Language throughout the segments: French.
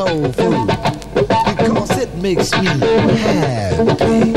soul food because it makes me happy.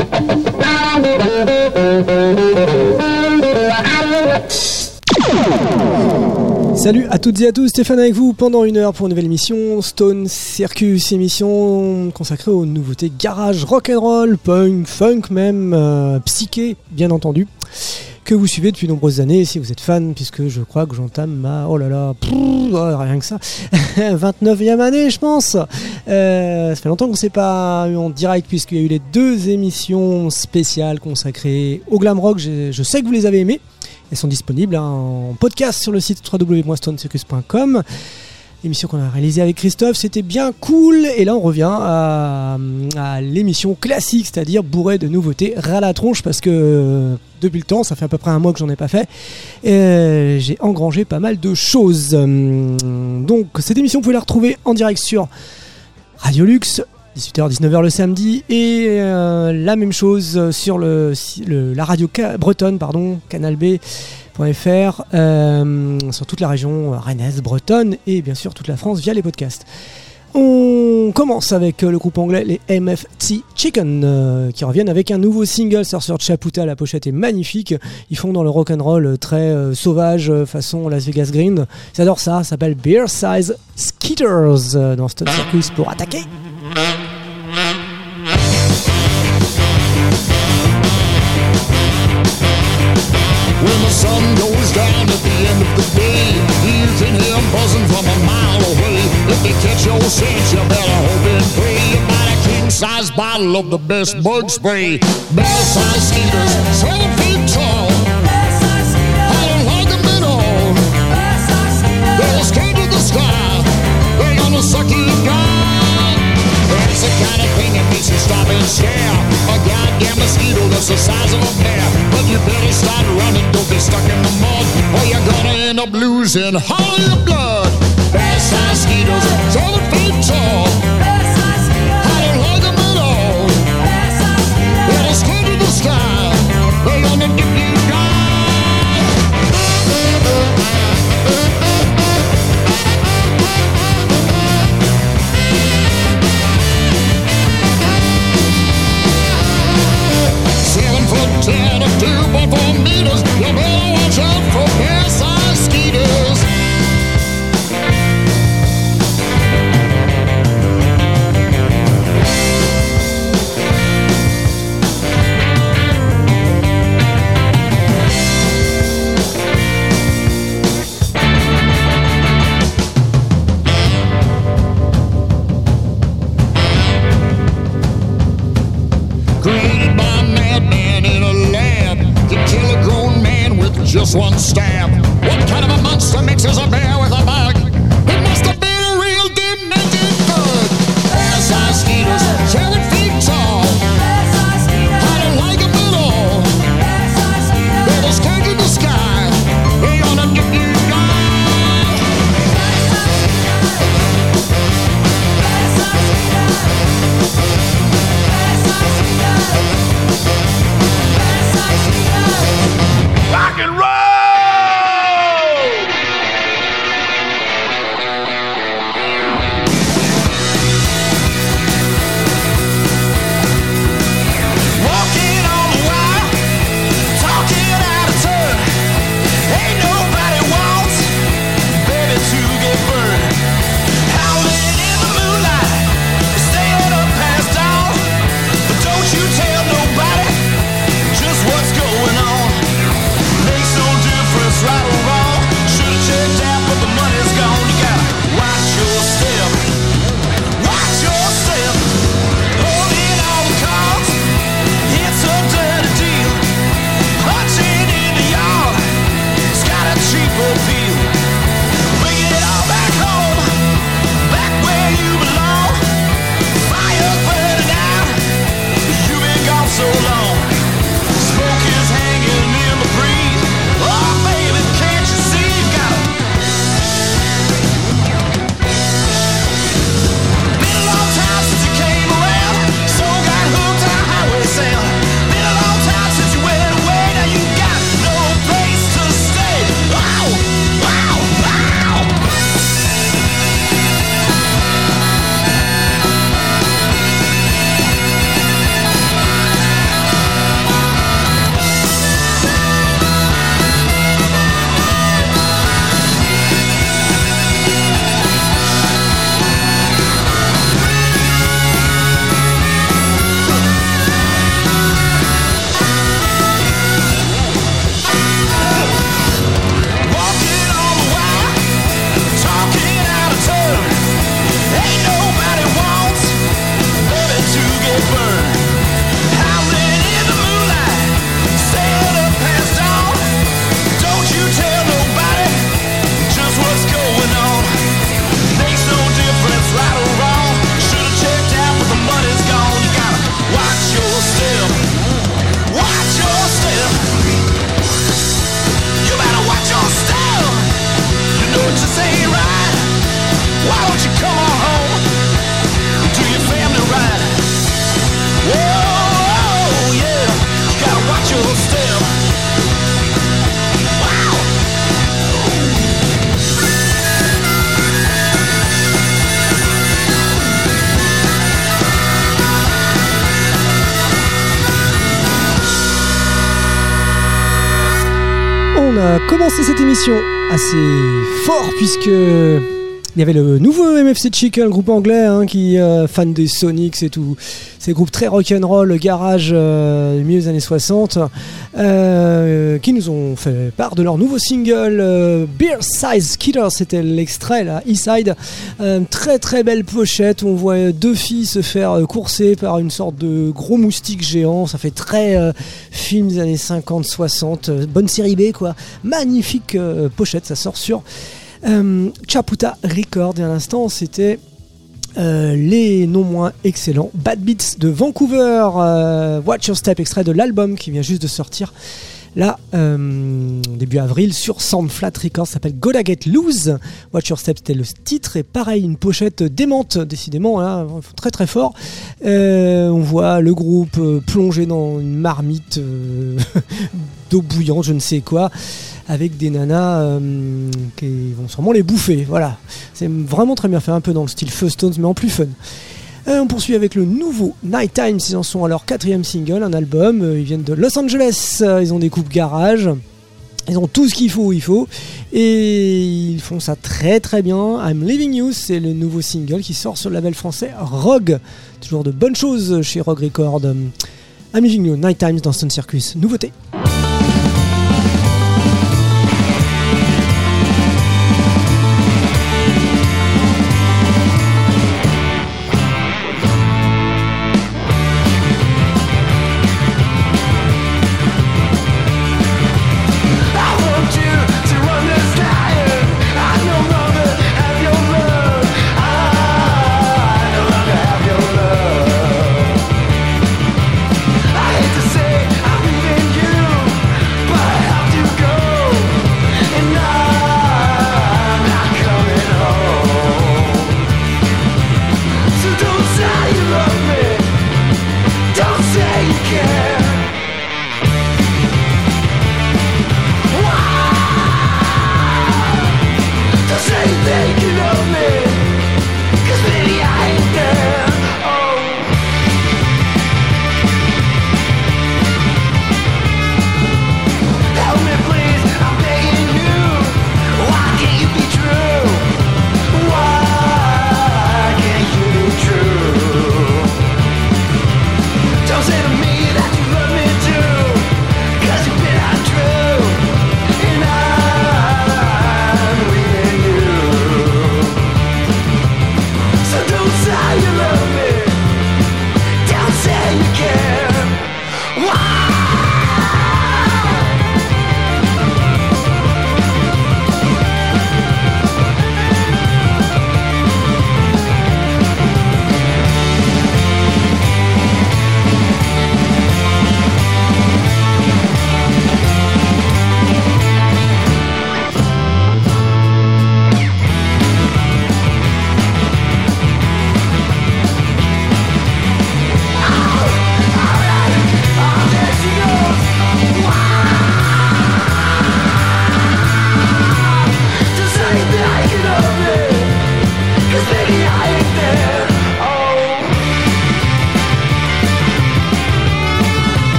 Salut à toutes et à tous, Stéphane avec vous pendant une heure pour une nouvelle émission Stone Circus, émission consacrée aux nouveautés garage, rock'n'roll, punk, funk même, psyché bien entendu, que vous suivez depuis de nombreuses années si vous êtes fan, puisque je crois que j'entame ma, rien que ça, 29e année je pense. Ça fait longtemps qu'on ne s'est pas eu en direct puisqu'il y a eu les 2 émissions spéciales consacrées au glam rock, je sais que vous les avez aimées. Elles sont disponibles en podcast sur le site www.stonecircus.com. L'émission qu'on a réalisée avec Christophe, c'était bien cool. Et là, on revient à l'émission classique, c'est-à-dire bourrée de nouveautés, ras la tronche, parce que depuis le temps, ça fait à peu près un mois que j'en ai pas fait, et j'ai engrangé pas mal de choses. Donc, cette émission, vous pouvez la retrouver en direct sur Radio Luxe, 18h, 19h le samedi, et la même chose sur la radio bretonne, canalb.fr, sur toute la région rennaise, bretonne, et bien sûr toute la France via les podcasts. On commence avec le groupe anglais, les MFT Chicken, qui reviennent avec un nouveau single sur Chaputa. La pochette est magnifique. Ils font dans le rock'n'roll très sauvage, façon Las Vegas Green. J'adore ça, ça s'appelle Beer Size Skeeters dans Stone Circus pour attaquer. When the sun goes down at the end of the day, you can hear them buzzing from a mile away. If they catch your scent, you better hope and pray you buy a king-size bottle of the best bug spray. Bear-size skeeters, 7 feet tall. I don't like them at all. They'll skate to the sky. They're gonna suck you dry. That's the kind of thing that makes you stop and stare. A goddamn mosquito that's the size of a bear. But you better start running, don't be stuck in the mud, or you're gonna end up losing all your blood. Bear-sized skeeters, 7 feet tall. I don't like them at all. They're scared to the sky. They're gonna give you Ten or 2.4 meters. You better watch out for bear-sized skeeters. Created by a madman in a lab to kill a grown man with just one stab. What kind of a monster mixes a bear with a bug? It must have been a real demented bug. Bear-sized skeeters, 7 feet tall. I don't like them at all. They're the skank in the sky. They're gonna give you rock and roll! a commencé cette émission assez fort puisque il y avait le nouveau MFC Chicken, le groupe anglais qui fan des Sonics et tout, ces groupes très rock'n'roll, garage du milieu des années 60, qui nous ont fait part de leur nouveau single Beer Size Killer. C'était l'extrait là, E-Side. Très très belle pochette, on voit deux filles se faire courser par une sorte de gros moustique géant, ça fait très film des années 50-60, bonne série B quoi, magnifique pochette, ça sort sur Chaputa Records. Et à l'instant c'était les non moins excellents Bad Beats de Vancouver, Watch Your Step, extrait de l'album qui vient juste de sortir là début avril sur Soundflat Records, ça s'appelle Gotta Get Loose. Watch Your Step c'était le titre, et pareil une pochette démente décidément là, très très fort. On voit le groupe plongé dans une marmite d'eau bouillante, je ne sais quoi, avec des nanas qui vont sûrement les bouffer. Voilà, c'est vraiment très bien fait, un peu dans le style Fuzz-Tones mais en plus fun. On poursuit avec le nouveau Night Times, ils en sont à leur 4e single, un album, ils viennent de Los Angeles, ils ont des coupes garage, ils ont tout ce qu'il faut, et ils font ça très très bien. I'm Leaving You, c'est le nouveau single qui sort sur le label français Rogue, toujours de bonnes choses chez Rogue Records. I'm Leaving You, Night Times dans Stone Circus, nouveauté. I hate to say I'm leaving you.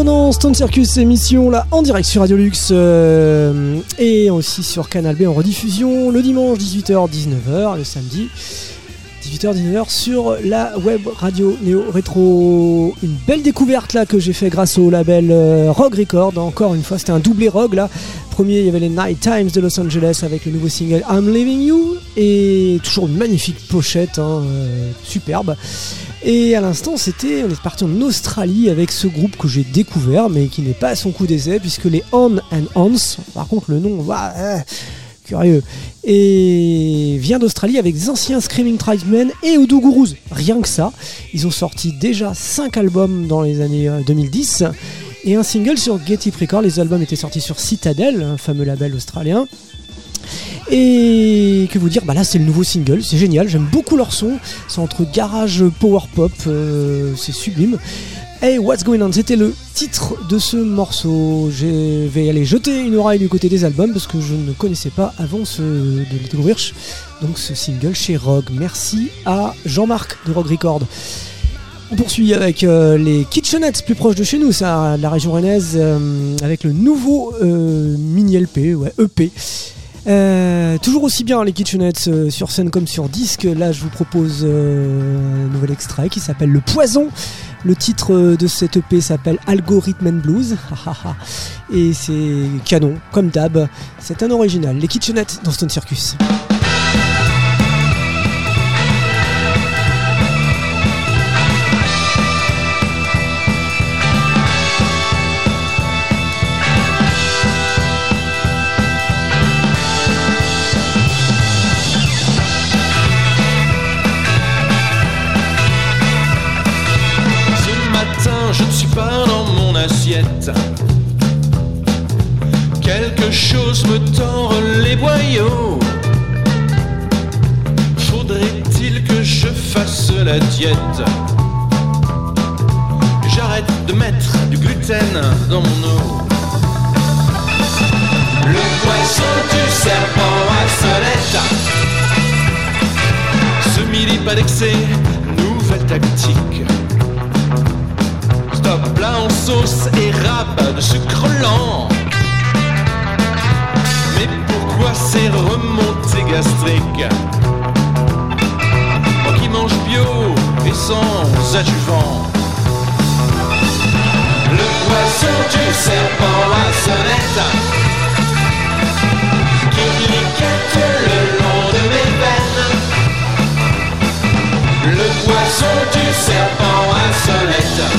bienvenue dans Stone Circus, émission là en direct sur Radio Lux et aussi sur Canal B en rediffusion le dimanche 18h-19h, le samedi 18h-19h sur la web radio Néo Rétro. Une belle découverte là que j'ai fait grâce au label Rogue Record. Encore une fois, c'était un doublé Rogue là. Premier, il y avait les Night Times de Los Angeles avec le nouveau single I'm Leaving You et toujours une magnifique pochette, superbe. Et à l'instant, on est parti en Australie avec ce groupe que j'ai découvert, mais qui n'est pas à son coup d'essai, puisque les On and Ons, par contre le nom, curieux, et vient d'Australie avec des anciens Screaming Tribesmen et Hoodoo Gurus. Rien que ça, ils ont sorti déjà 5 albums dans les années 2010 et un single sur Get It Records. Les albums étaient sortis sur Citadel, un fameux label australien. Et que vous dire, là c'est le nouveau single, c'est génial, j'aime beaucoup leur son, c'est entre garage power pop, c'est sublime. Hey, What's Going On, c'était le titre de ce morceau. Je vais aller jeter une oreille du côté des albums parce que je ne connaissais pas avant de le découvrir, donc ce single chez Rogue. Merci à Jean-Marc de Rogue Record. On poursuit avec les Kitchenettes, plus proches de chez nous, ça, de la région rennaise, avec le nouveau mini LP, EP. Toujours aussi bien les Kitchenettes sur scène comme sur disque. Là je vous propose un nouvel extrait qui s'appelle Le Poison. Le titre de cette EP s'appelle Algorithm and Blues et c'est canon comme d'hab, c'est un original. Les Kitchenettes dans Stone Circus. Je ne suis pas dans mon assiette. Quelque chose me tord les boyaux. Faudrait-il que je fasse la diète? J'arrête de mettre du gluten dans mon eau. Le poisson du serpent à sonnette. Ce midi pas d'excès, nouvelle tactique. Stop là en sauce et rab de sucre lent. Mais pourquoi ces remontées gastriques? Moi qui mange bio et sans adjuvant. Le poisson du serpent à sonnette qui cliquette le long de mes veines. Le poisson du serpent à sonnette.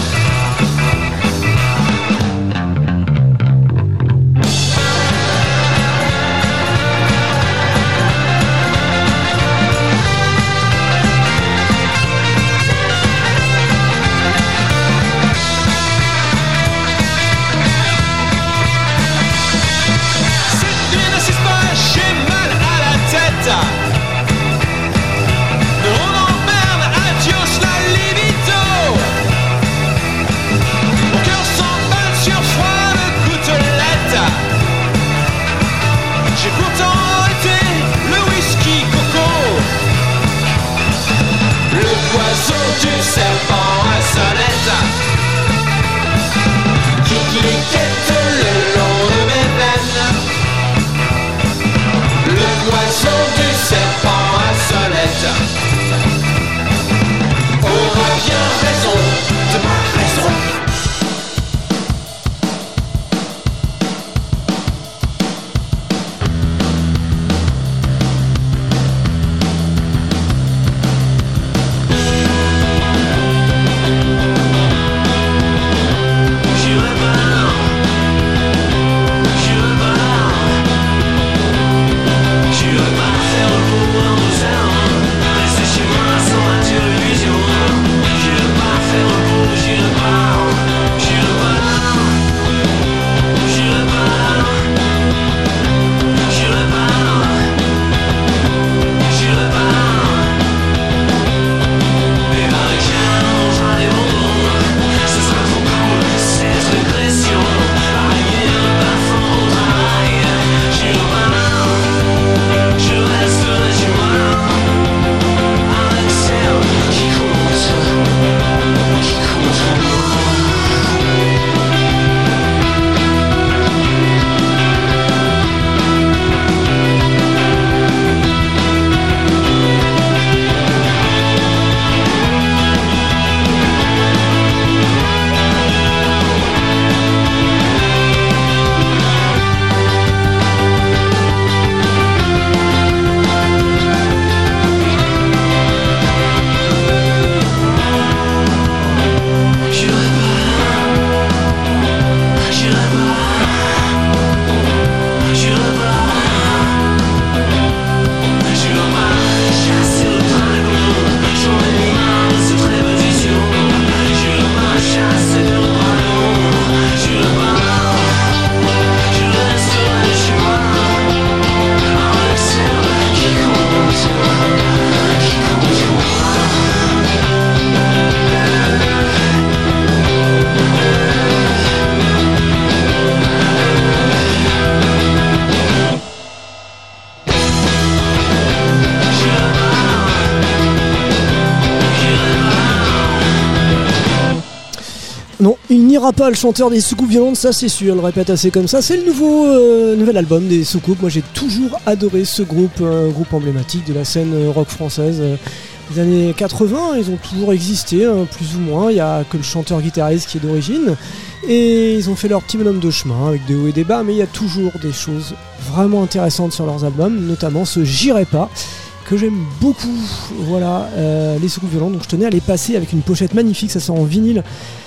n'ira pas le chanteur des Soucoupes Violentes, ça c'est sûr, il le répète assez comme ça. C'est le nouvel album des Soucoupes. Moi j'ai toujours adoré ce groupe, un groupe emblématique de la scène rock française des années 80. Ils ont toujours existé, plus ou moins. Il n'y a que le chanteur-guitariste qui est d'origine. Et ils ont fait leur petit bonhomme de chemin avec des hauts et des bas, mais il y a toujours des choses vraiment intéressantes sur leurs albums, notamment ce J'irai pas, que j'aime beaucoup. Voilà, les Soucoupes Violentes. Donc je tenais à les passer avec une pochette magnifique, ça sort en vinyle.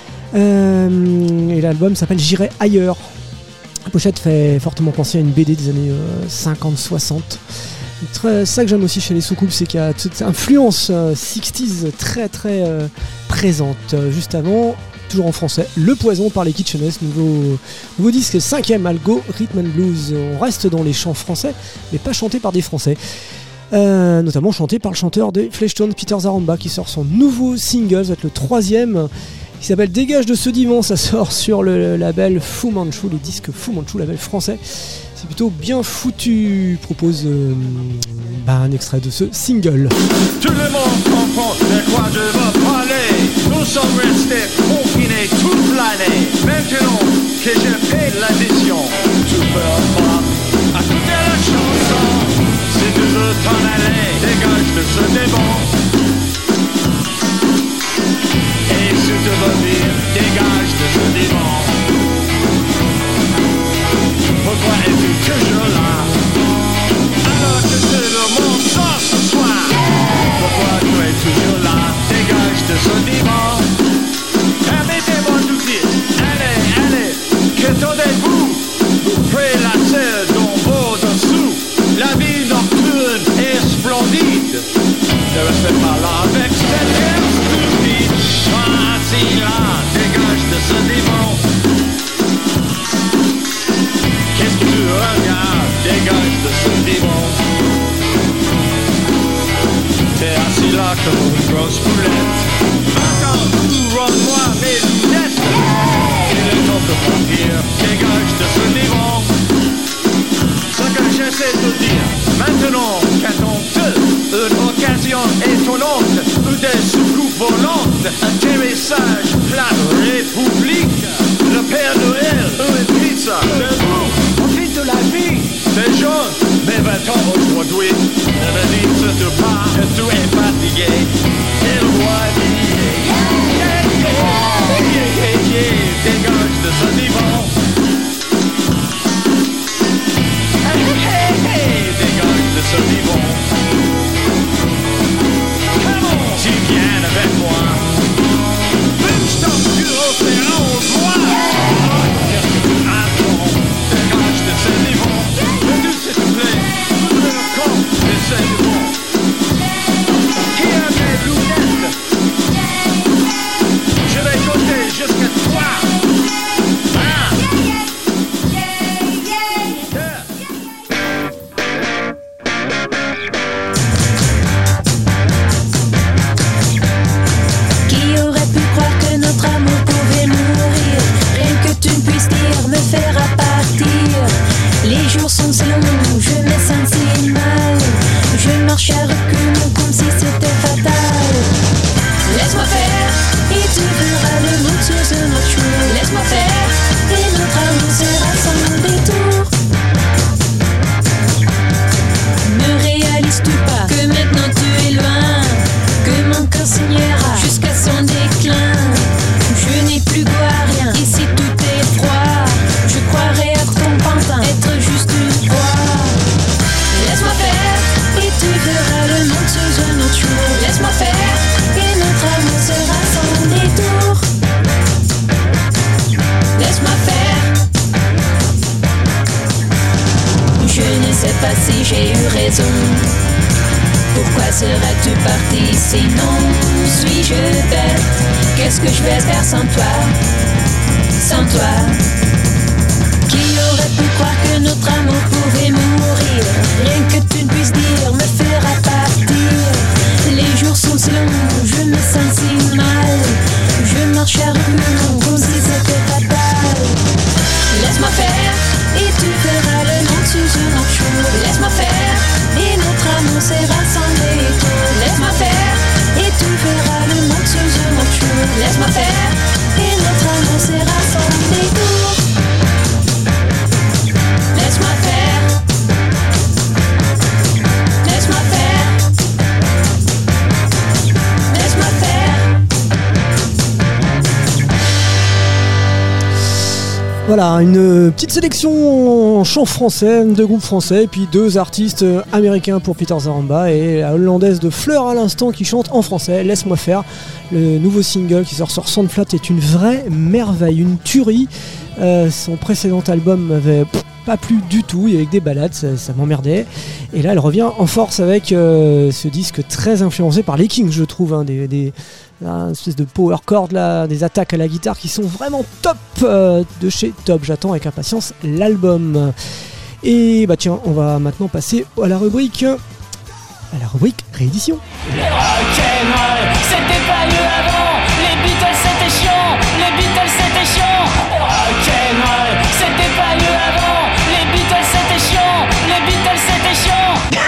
Et l'album s'appelle J'irai ailleurs. La pochette fait fortement penser à une BD des années 50-60. Ça que j'aime aussi chez les Soucoupes, c'est qu'il y a cette influence 60s très très présente. Juste avant, toujours en français, Le Poison par les Kitchenesses, nouveau disque, 5e Algo Rhythm and Blues. On reste dans les chants français, mais pas chantés par des Français. Notamment chanté par le chanteur des Fleshtones, Peter Zaramba, qui sort son nouveau single, ça va être le 3e, qui s'appelle Dégage de ce divan. Ça sort sur le label Fu Manchu, les disques Fu Manchu, label français. C'est plutôt bien foutu. Propose un extrait de ce single. Tout le monde comprend de quoi je veux parler. Nous sommes restés confinés toute l'année. Maintenant que je paie l'addition, tu peux pas écouter la chanson. Si tu veux t'en aller, dégage de ce divan. Et si tu veux vivre, dégage de ce divan. Pourquoi es-tu toujours là? Alors que tout le monde sort ce soir. Pourquoi tu es toujours là? Dégage de ce divan. Permettez-moi de dire, allez, qu'attendez-vous? Vous prélassez dans vos dessous. La vie nocturne est splendide. Ne restez pas là avec cette air stupide. Sois assis là, dégage de ce divan. Qu'est-ce que tu regardes? Dégage de ce divan. T'es assis là comme une grosse poulette. Maintenant, rends-moi mes lunettes. Il est temps de partir. Dégage de ce divan. Ce que j'essaie de dire, maintenant qu'attends-tu une occasion étonnante ou des soucoupes volantes, atterrissage, place République, le Père Noël ou une pizza, debout, profite de la vie, c'est jaune, mais 20 ans aujourd'hui, ne me dis surtout pas que tu es fatigué, et le roi dit, dégage de ce divan. Dégage de ce divan. Tu viens avec moi. Bouge ton cul au féron au bois. Qu'est-ce que tu attends? Dégage de ce divan. Veux-tu s'il te plaît? Ouvre le camp de ce divan. Qui a mes lunettes? Je vais compter jusqu'à 3. Les jours sont si longs, je me sens si mal. Je marche à reculons comme si c'était fatal. Laisse-moi faire, et tu verras le monde sous un autre jour. Laisse-moi faire, et notre amour sera sans détour. Ne réalises-tu pas que maintenant tu es loin, que mon cœur signera jusqu'à son déclin. Je n'ai plus goût à rien, ici tout est froid. Je croirais être ton pantin, être juste une proie. Laisse-moi faire, et tu verras le monde sous un autre jour. Laisse-moi faire, et notre amour sera sans détour. Laisse-moi faire. Je ne sais pas si j'ai eu raison. Pourquoi seras-tu parti sinon? Suis-je bête? Qu'est-ce que je vais faire sans toi? Sans toi. Qui aurait pu croire que notre amour pouvait mourir? Rien que tu ne puisses dire me fera partir. Les jours sont si longs, je me sens si mal. Je marche à reculons comme si c'était fatal. Laisse-moi faire, et tu verras le monde sous un autre jour. Laisse-moi faire, et notre amour sera sans détour. Laisse-moi faire, et tu verras le monde sous un autre jour. Laisse-moi faire, et notre amour sera Voilà, une petite sélection en chant français, de groupes français, et puis 2 artistes américains pour Peter Zaramba et la hollandaise de Fleur à l'instant qui chante en français, Laisse-moi faire. Le nouveau single qui sort sur Soundflat est une vraie merveille, une tuerie. Son précédent album m'avait pas plu du tout, il y avait que des balades, ça m'emmerdait. Et là elle revient en force avec ce disque très influencé par les Kings, je trouve, hein, une espèce de power chord là, des attaques à la guitare qui sont vraiment top, de chez Top. J'attends avec impatience l'album. Et bah tiens, on va maintenant passer à la rubrique réédition. Rock'n'roll, c'était pas mieux avant. Les Beatles c'était chiant, les Beatles c'était chiant. Rock'n'roll, c'était pas mieux avant. Les Beatles c'était chiant, les Beatles c'était chiant.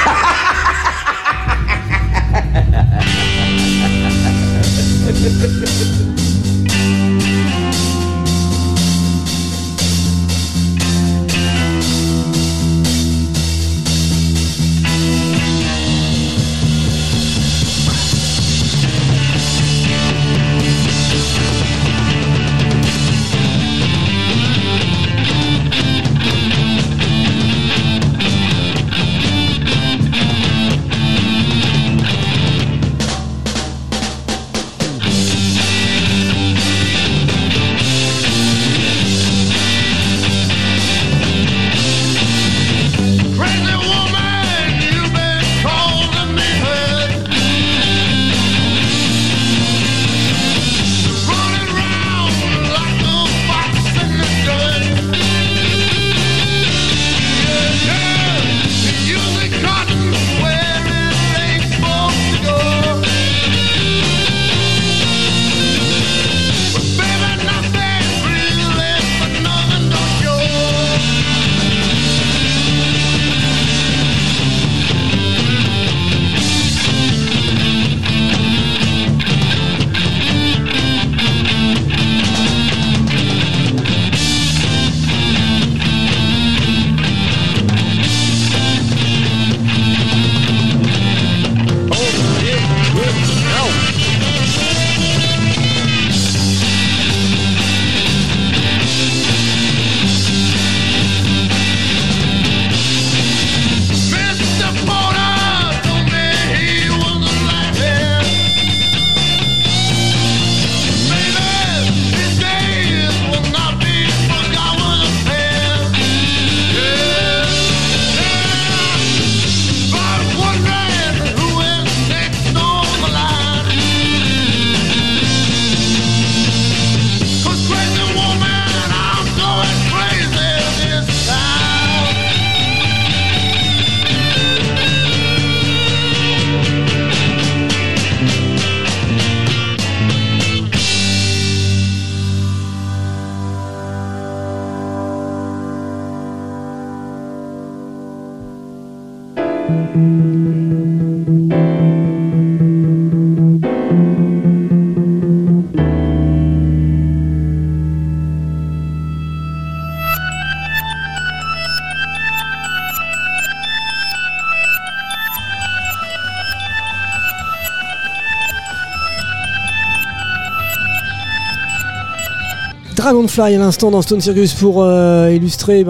Dragonfly à l'instant dans Stone Circus pour illustrer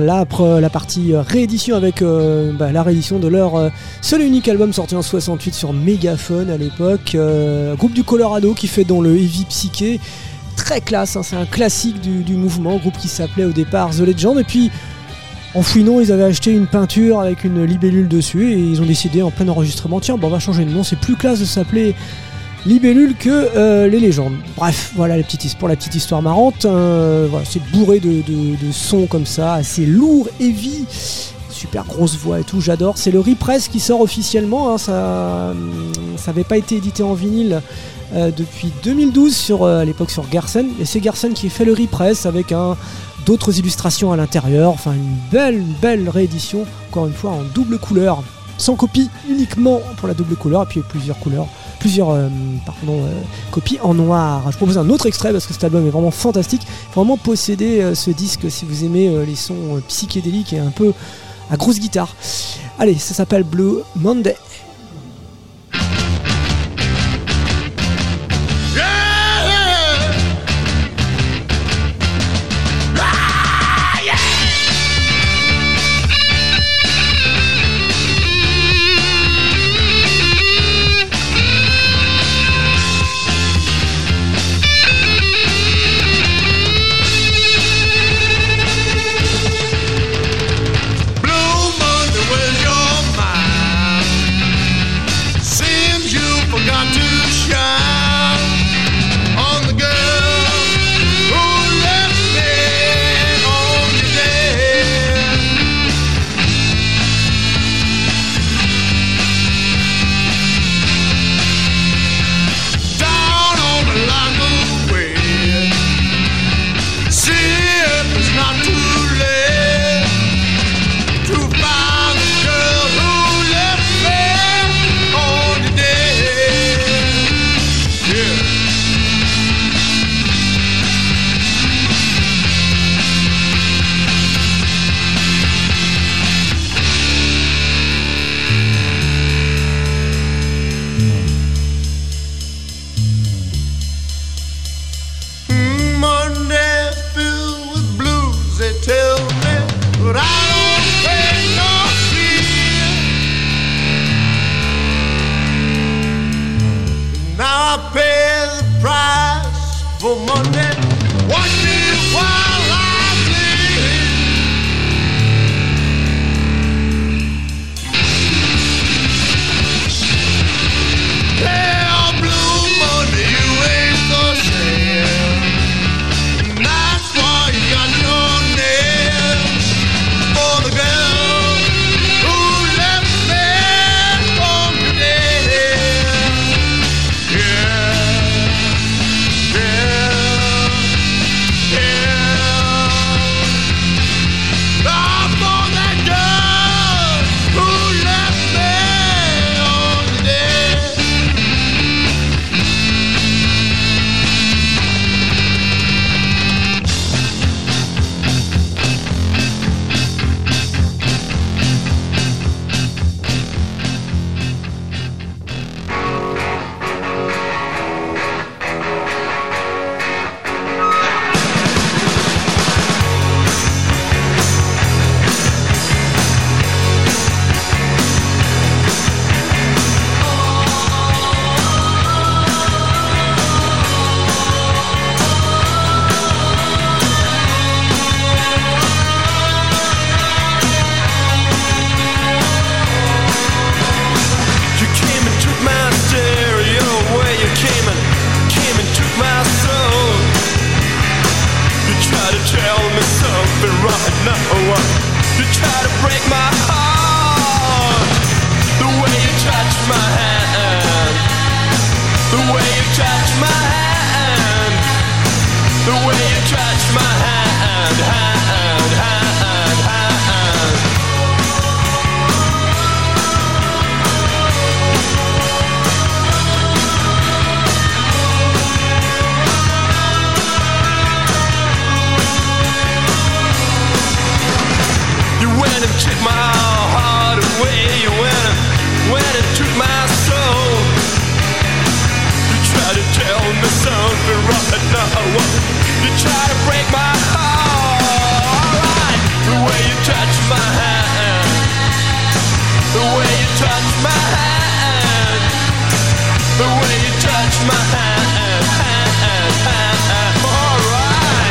la partie réédition avec la réédition de leur seul et unique album sorti en 68 sur Megaphone à l'époque, groupe du Colorado qui fait dans le heavy psyché, très classe, hein, c'est un classique du mouvement, groupe qui s'appelait au départ The Legend, et puis en fouinant ils avaient acheté une peinture avec une libellule dessus et ils ont décidé en plein enregistrement, tiens on va changer de nom, c'est plus classe de s'appeler Libellule que les légendes. Bref, voilà pour la petite histoire marrante. Voilà, c'est bourré de sons comme ça, assez lourd, heavy, super grosse voix et tout, j'adore. C'est le Repress qui sort officiellement, hein, ça avait pas été édité en vinyle depuis 2012 à l'époque sur Garsen, et c'est Garsen qui fait le Repress avec d'autres illustrations à l'intérieur, enfin une belle réédition, encore une fois en double couleur, sans copie, uniquement pour la double couleur, et puis plusieurs copies en noir. Je propose un autre extrait parce que cet album est vraiment fantastique. Il faut vraiment posséder ce disque si vous aimez les sons psychédéliques et un peu à grosse guitare. Allez, ça s'appelle Blue Monday. Yeah! for money. Watch me while I sleep. Hey, blue money, you ain't so sad. That's why you got no nails for the girl who left me for today. Yeah, yeah, yeah. I'm for that girl who left me on today. You came and took my stereo away. You came and took my soul. You try to tell me something right now. You try to break my heart. The way you touch my hand. The way you touch my hand. The way you touch my hand. Hand, hand, hand. You went and took my heart away. You went and took my soul. You try to tell me something right now. You try to break my heart. Alright, the way you touch my hand. The way you touch my hand. The way you touch my hand. Hand, hand, hand. Alright.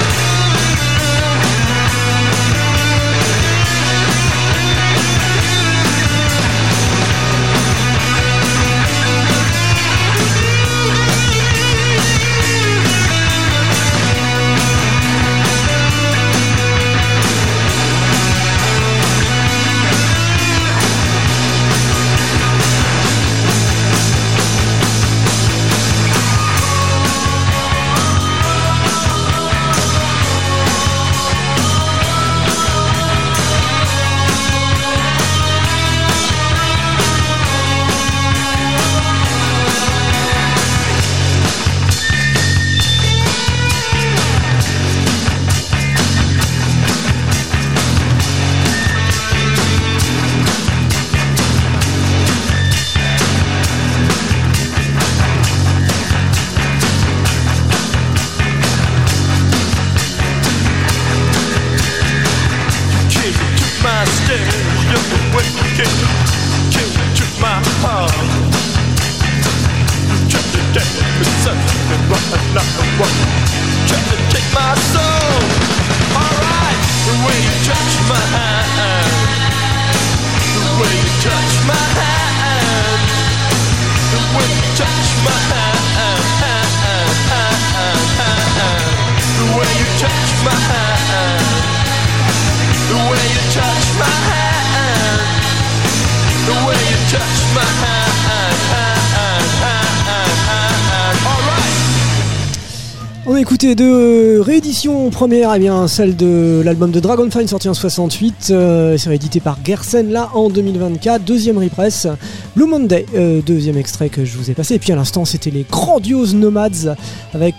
On a écouté deux rééditions. Première, eh bien, celle de l'album de Dragonfly sorti en 68, c'est réédité par Gersen là en 2024. Deuxième repress, Blue Monday, deuxième extrait que je vous ai passé. Et puis à l'instant, c'était les grandioses Nomads avec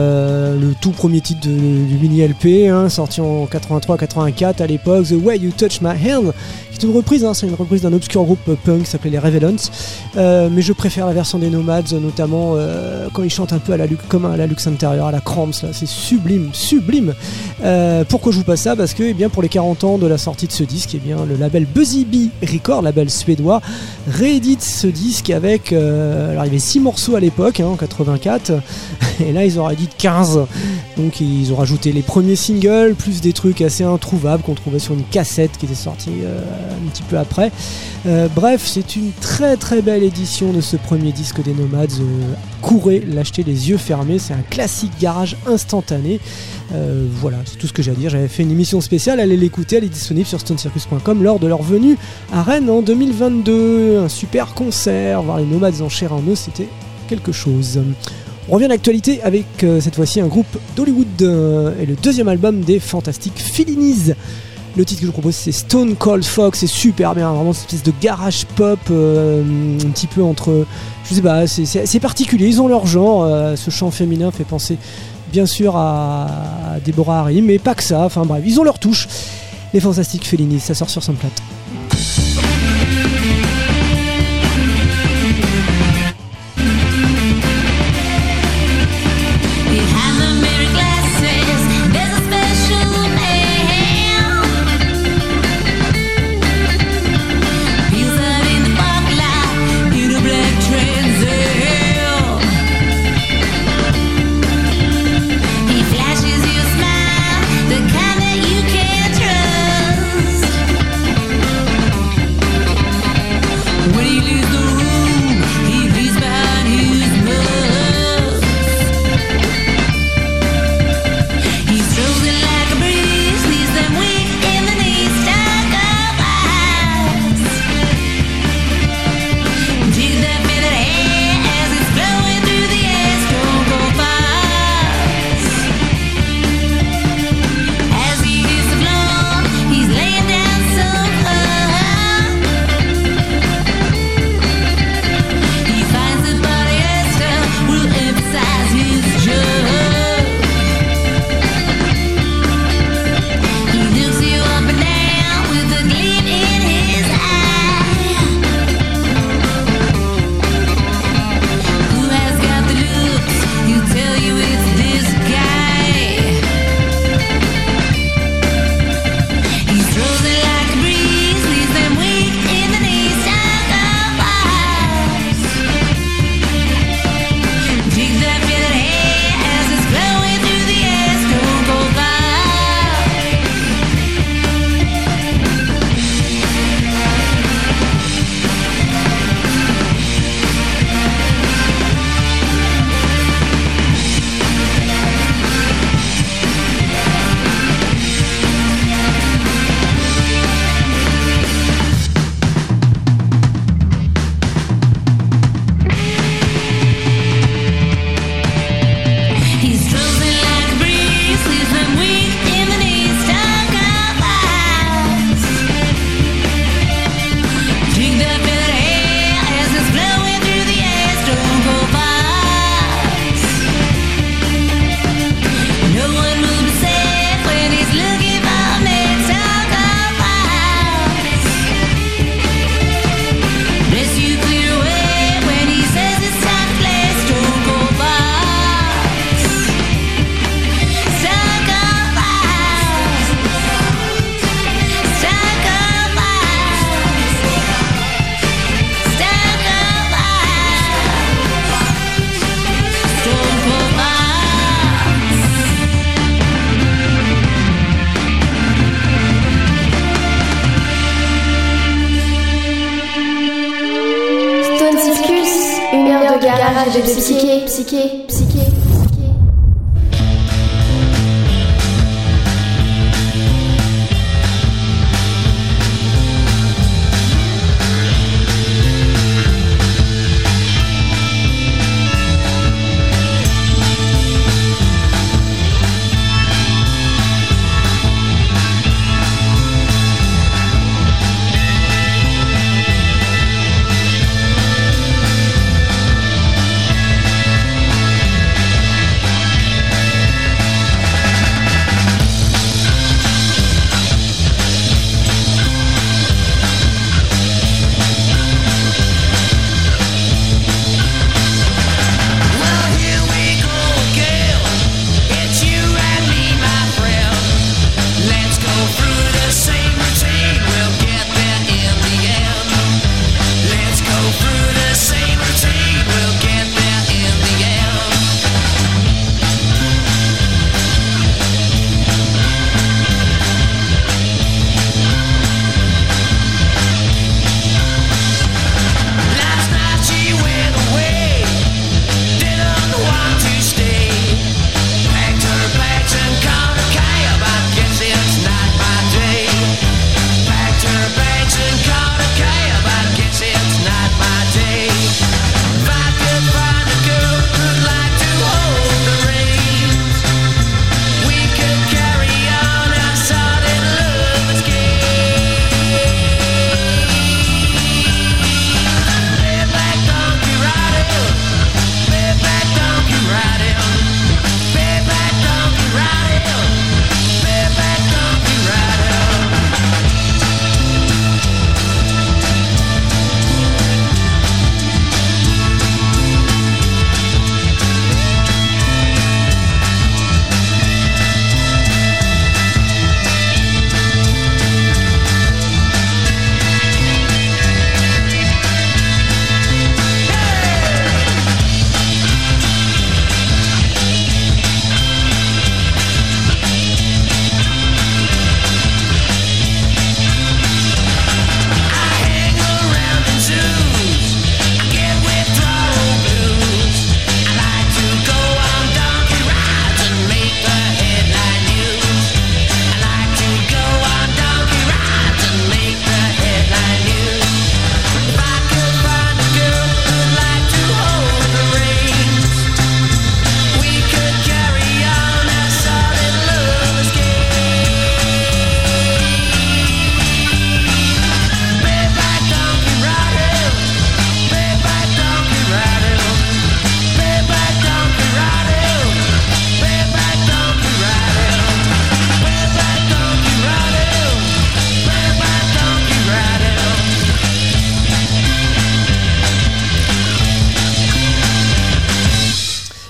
le tout premier titre du mini LP, sorti en 83-84 à l'époque, The Way You Touch My Hand. C'est une reprise, c'est une reprise d'un obscur groupe punk qui s'appelait les Revelants, mais je préfère la version des Nomads, notamment quand ils chantent un peu comme à la luxe intérieure, à la Cramps là, c'est sublime. Pourquoi je vous passe ça? Parce que bien pour les 40 ans de la sortie de ce disque, bien le label Buzzy Bee Records, label suédois, réédite ce disque avec alors il y avait 6 morceaux à l'époque en 84 et là ils en rééditent 15. Donc ils ont rajouté les premiers singles plus des trucs assez introuvables qu'on trouvait sur une cassette qui était sortie un petit peu après. Bref, c'est une très très belle édition de ce premier disque des Nomads. Courez l'acheter les yeux fermés, c'est un classique garage instantané. Voilà, c'est tout ce que j'ai à dire. J'avais fait une émission spéciale, allez l'écouter, elle est disponible sur stonecircus.com lors de leur venue à Rennes en 2022. Un super concert, voir les Nomads en chair en os, c'était quelque chose. On revient à l'actualité avec cette fois-ci un groupe d'Hollywood et le deuxième album des fantastiques Fellinies. Le titre que je vous propose c'est Stone Cold Fox, c'est super bien, vraiment cette espèce de garage pop un petit peu entre, je sais pas, c'est particulier, ils ont leur genre, ce chant féminin fait penser bien sûr à Deborah Harry, mais pas que ça, enfin bref, ils ont leur touche. Les fantastiques Fellinies, ça sort sur Soundcloud. garage de psyché.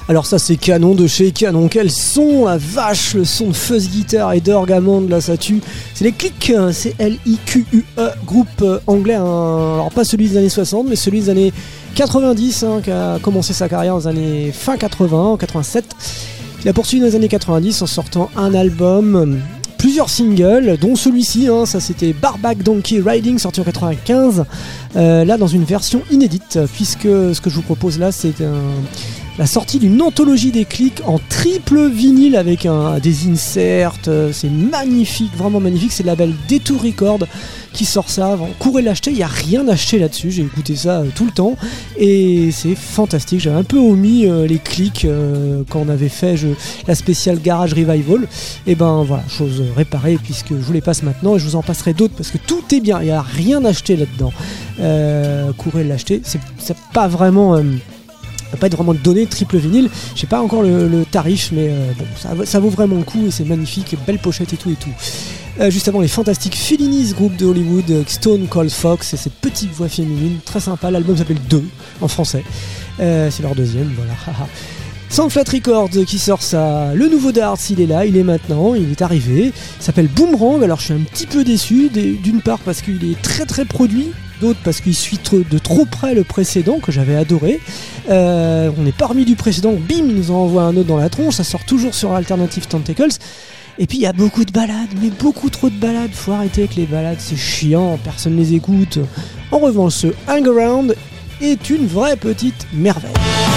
Alors ça c'est Canon de chez Canon, quel son la vache, le son de fuzz guitare et d'orgue amande là ça tue. C'est les Cliques, c'est L-I-Q-U-E, groupe anglais, alors pas celui des années 60 mais celui des années 90 qui a commencé sa carrière dans les années fin 80, en 87. Il a poursuivi dans les années 90 en sortant un album, plusieurs singles, dont celui-ci, ça c'était Barback Donkey Riding, sorti en 95, là dans une version inédite, puisque ce que je vous propose là c'est la sortie d'une anthologie des Cliques en triple vinyle avec des inserts, c'est magnifique, vraiment magnifique, c'est le label Detour Record qui sort ça, courez l'acheter, il n'y a rien acheté là-dessus, j'ai écouté ça tout le temps et c'est fantastique, j'avais un peu omis les Cliques quand on avait fait la spéciale Garage Revival, et ben voilà, chose réparée puisque je vous les passe maintenant et je vous en passerai d'autres parce que tout est bien, il n'y a rien acheté là-dedans, courez l'acheter, c'est pas vraiment... pas être vraiment donné triple vinyle, je sais pas encore le tarif mais bon ça vaut vraiment le coup et c'est magnifique, belle pochette et tout juste avant les fantastiques Fellinis, groupe de Hollywood, Stone Cold Fox et ses petites voix féminines, très sympa, l'album s'appelle 2 en français, c'est leur deuxième, voilà. Soundflat Records qui sort ça, le nouveau Darts il est là, il est maintenant, il est arrivé, il s'appelle Boomerang, alors je suis un petit peu déçu, d'une part parce qu'il est très très produit, d'autres parce qu'il suit de trop près le précédent que j'avais adoré. On est parmi du précédent, bim, il nous en envoie un autre dans la tronche, ça sort toujours sur Alternative Tentacles. Et puis il y a beaucoup de balades, mais beaucoup trop de balades, faut arrêter avec les balades, c'est chiant, personne les écoute. En revanche, ce Hang Around est une vraie petite merveille.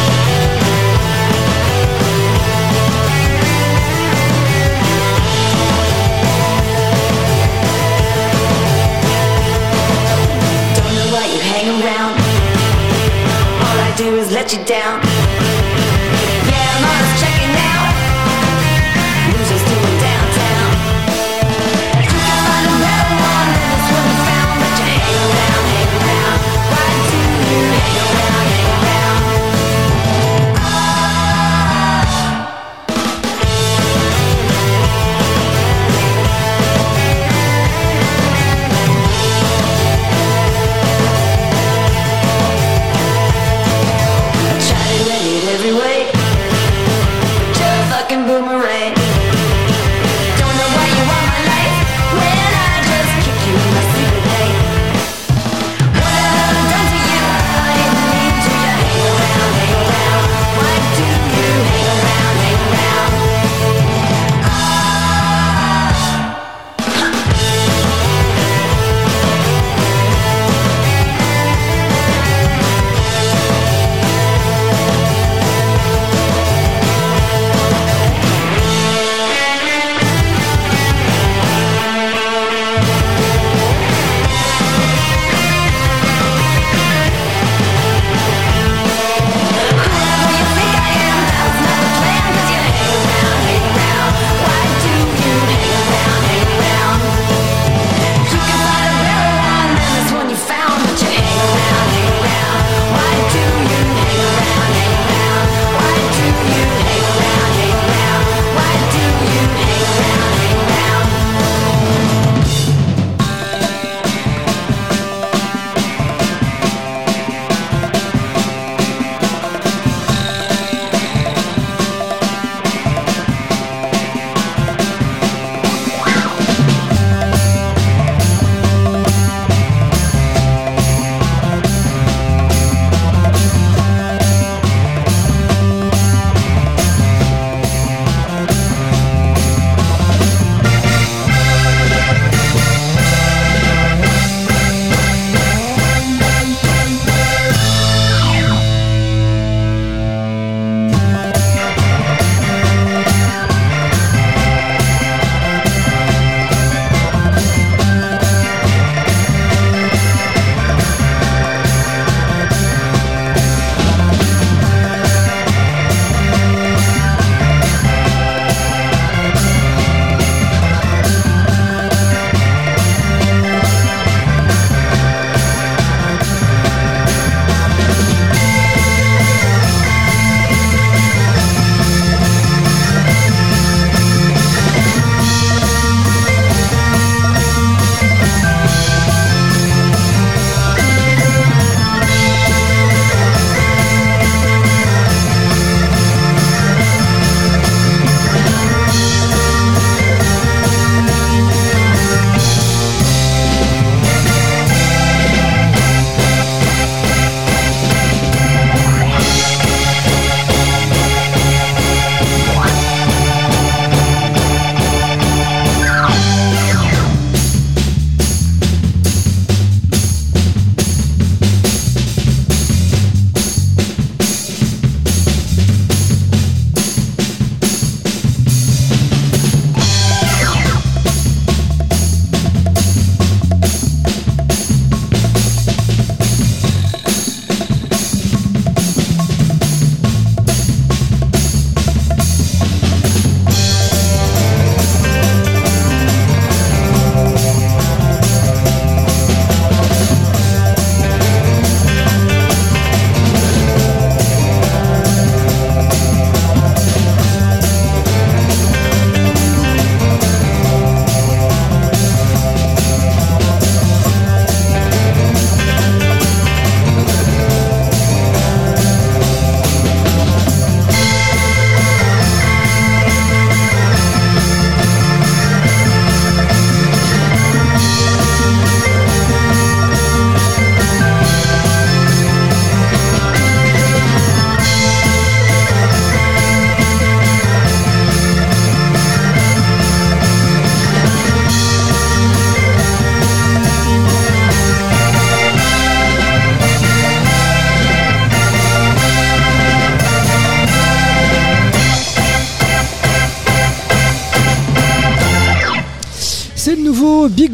Do is let you down. Yeah, I'm always checking out. Losers doing downtown. You can find a better one than this one you found, but you hang around. Why do you hang around?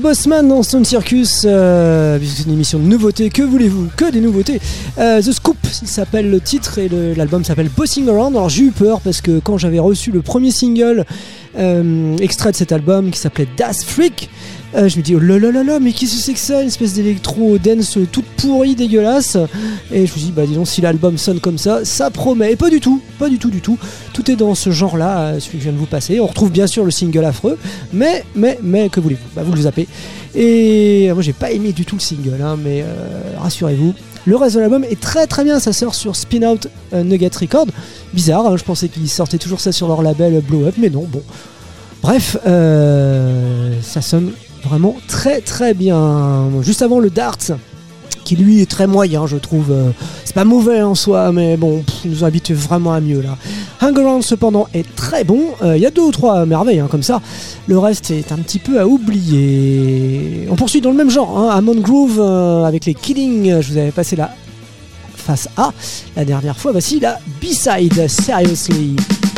Bossman dans Stone Circus, puisque c'est une émission de nouveautés. Que voulez-vous? Que des nouveautés. The Scoop s'appelle le titre et l'album s'appelle Bossing Around. Alors j'ai eu peur parce que quand j'avais reçu le premier single extrait de cet album qui s'appelait Das Freak, je me dis oh là là là là, mais qu'est-ce que c'est que ça, une espèce d'électro dance toute pourrie, dégueulasse. Et je me suis dit bah dis donc, si l'album sonne comme ça, ça promet. Et pas du tout. Tout est dans ce genre-là, celui que je viens de vous passer. On retrouve bien sûr le single affreux, mais que voulez-vous, bah vous le zappez. Et moi j'ai pas aimé du tout le single, hein, mais rassurez-vous. Le reste de l'album est très très bien, ça sort sur Spin Out Nugget Record. Bizarre, hein, je pensais qu'ils sortaient toujours ça sur leur label Blow Up, mais non, bon. Bref, ça sonne vraiment très très bien. Juste avant le Darts, qui lui est très moyen, je trouve. C'est pas mauvais en soi, mais bon, il nous invite vraiment à mieux là. Hang Around cependant est très bon. Il y a 2 ou 3 merveilles hein, comme ça. Le reste est un petit peu à oublier. On poursuit dans le même genre, hein, Hammond Groove avec les Killing. Je vous avais passé la face A la dernière fois. Voici la B-side, Seriously.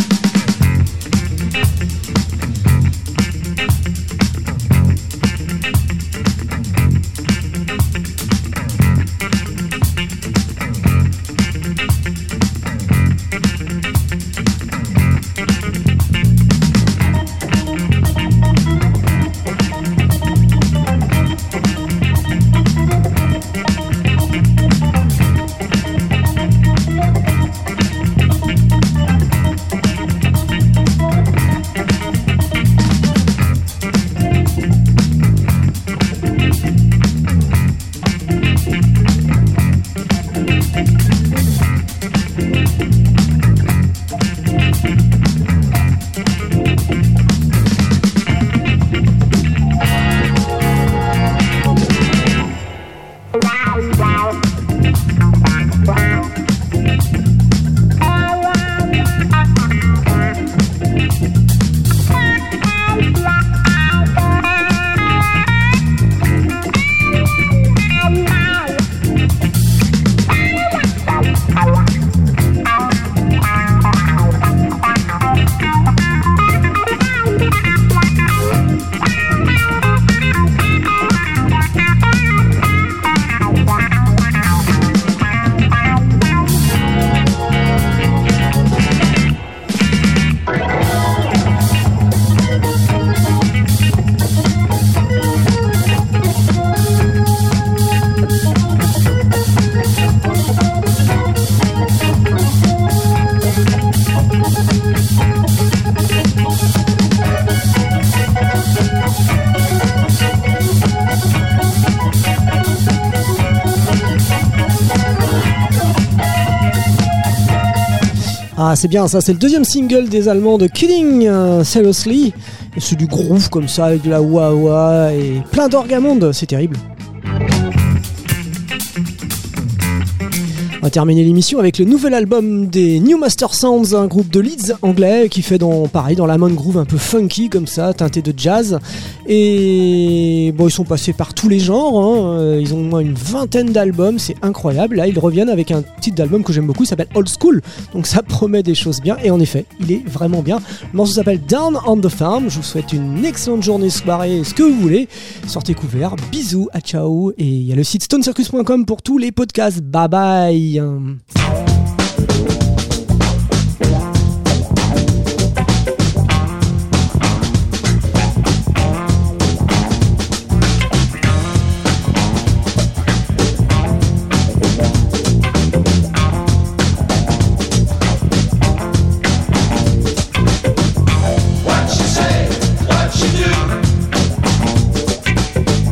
Ah c'est bien ça, c'est le 2e single des Allemands de Killing, Seriously. Et c'est du groove comme ça avec de la wah-wah et plein d'orgamonde, c'est terrible. On va terminer l'émission avec le nouvel album des New Master Sounds, un groupe de Leeds anglais qui fait dans la Hammond Groove un peu funky comme ça, teinté de jazz. Et bon, ils sont passés par tous les genres, hein. Ils ont au moins une 20aine d'albums, c'est incroyable. Là, ils reviennent avec un titre d'album que j'aime beaucoup, il s'appelle Old School, donc ça promet des choses bien. Et en effet, il est vraiment bien. Le morceau s'appelle Down on the Farm. Je vous souhaite une excellente journée, soirée, ce que vous voulez. Sortez couverts, bisous, à ciao. Et il y a le site stonecircus.com pour tous les podcasts. Bye bye.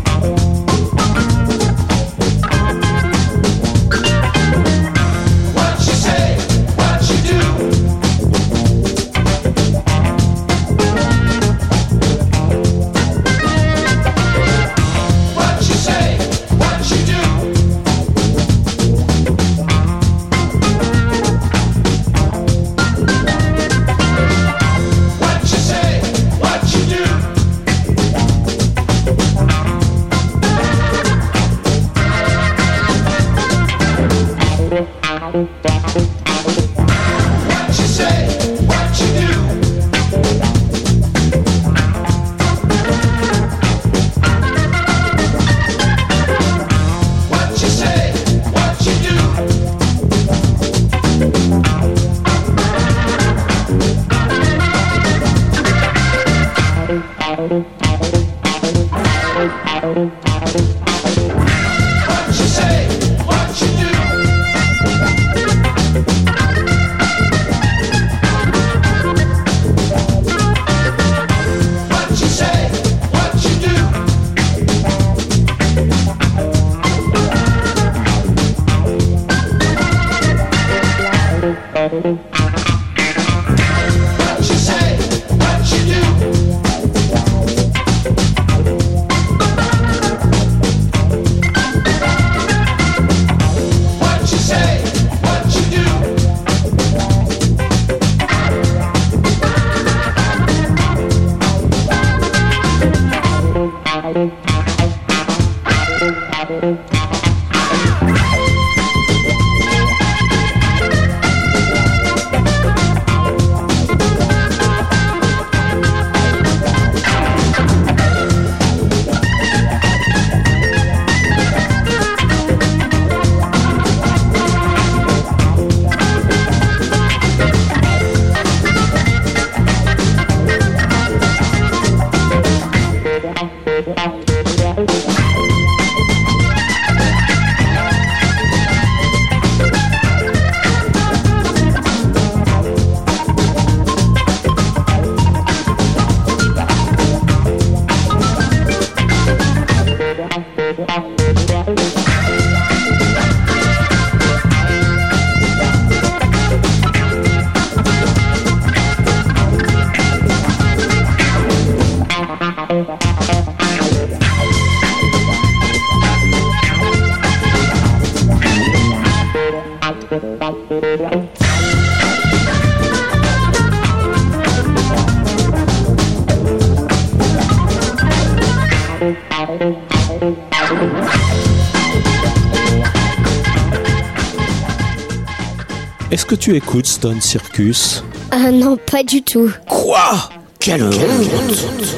What Est-ce que tu écoutes Stone Circus ? Ah non, pas du tout. Quoi ? Quelle honte !